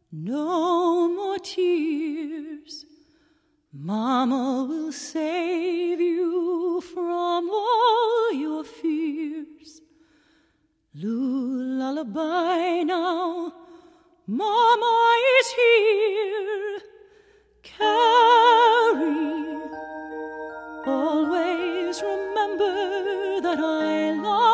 No more tears. Mama will save you from all your fears. Lullaby now, Mama is here. Carrie, always remember that I love